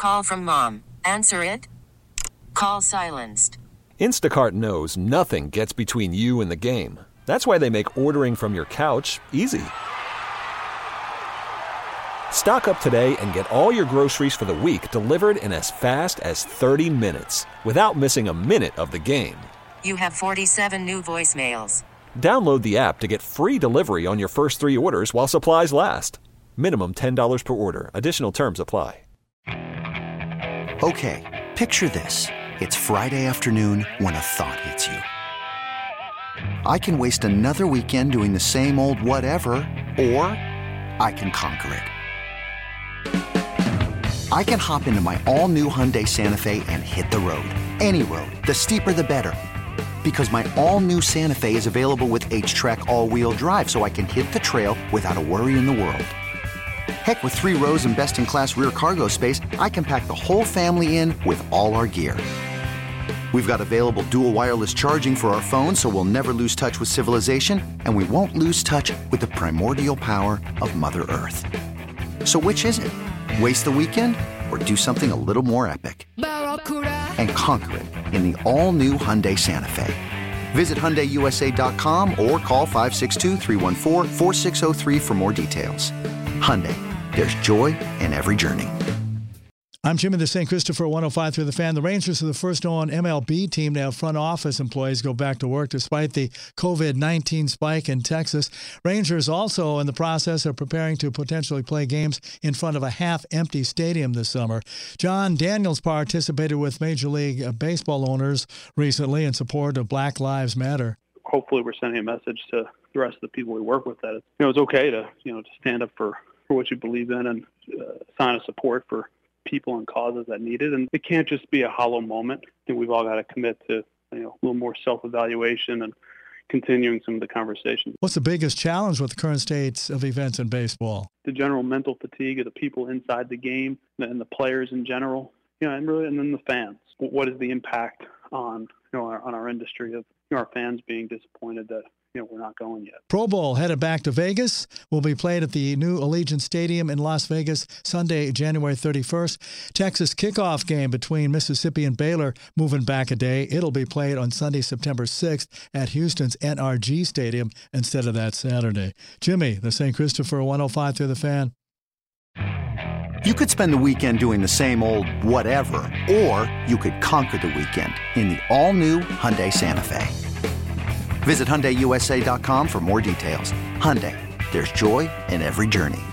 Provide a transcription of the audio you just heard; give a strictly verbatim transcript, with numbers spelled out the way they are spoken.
call from mom. Answer it. Call silenced. Instacart knows nothing gets between you and the game. That's why they make ordering from your couch easy. Stock up today and get all your groceries for the week delivered in as fast as thirty minutes without missing a minute of the game. You have forty-seven new voicemails. Download the app to get free delivery on your first three orders while supplies last. Minimum ten dollars per order. Additional terms apply. Okay, picture this. It's Friday afternoon when a thought hits you. I can waste another weekend doing the same old whatever, or I can conquer it. I can hop into my all-new Hyundai Santa Fe and hit the road. Any road. The steeper the better. Because my all-new Santa Fe is available with H-Track all-wheel drive, so I can hit the trail without a worry in the world. Heck, with three rows and best-in-class rear cargo space, I can pack the whole family in with all our gear. We've got available dual wireless charging for our phones, so we'll never lose touch with civilization, and we won't lose touch with the primordial power of Mother Earth. So which is it? Waste the weekend or do something a little more epic? And conquer it in the all-new Hyundai Santa Fe. Visit Hyundai U S A dot com or call five six two, three one four, four six zero three for more details. Hyundai, there's joy in every journey. I'm Jimmy the Saint Christopher, one oh five through the Fan. The Rangers are the first known M L B team to have front office employees go back to work despite the covid nineteen spike in Texas. Rangers also in the process of preparing to potentially play games in front of a half-empty stadium this summer. John Daniels participated with Major League Baseball owners recently in support of Black Lives Matter. Hopefully we're sending a message to the rest of the people we work with that, you know, it's okay to, you know, to stand up for, for what you believe in and uh, sign a support for people and causes that need it. And it can't just be a hollow moment. I think we've all got to commit to, you know, a little more self-evaluation and continuing some of the conversations. What's the biggest challenge with the current state of events in baseball? The general mental fatigue of the people inside the game and the players in general, you know, and really, and then the fans. What is the impact on, you know, our, on our industry of, you know, our fans being disappointed that, you know, we're not going yet. Pro Bowl headed back to Vegas. Will be played at the new Allegiant Stadium in Las Vegas Sunday, January thirty-first. Texas kickoff game between Mississippi and Baylor moving back a day. It'll be played on Sunday, September sixth at Houston's N R G Stadium instead of that Saturday. Jimmy, the Saint Christopher, one oh five through the Fan. You could spend the weekend doing the same old whatever, or you could conquer the weekend in the all-new Hyundai Santa Fe. Visit Hyundai U S A dot com for more details. Hyundai, there's joy in every journey.